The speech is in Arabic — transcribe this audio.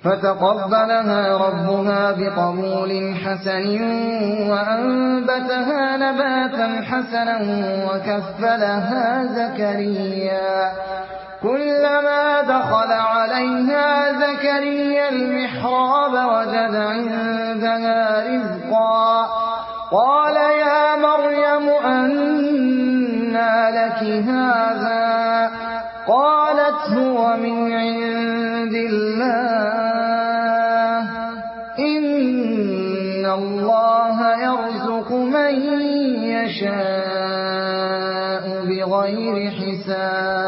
فتقبلها ربها بقبول حسن وأنبتها نباتا حسنا وكفلها زكريا. كلما دخل عليها زكريا المحراب وجد عندها رزقا قال يا مريم أنى لك هذا قالت هو من عند الله إن الله يرزق من يشاء بغير حساب.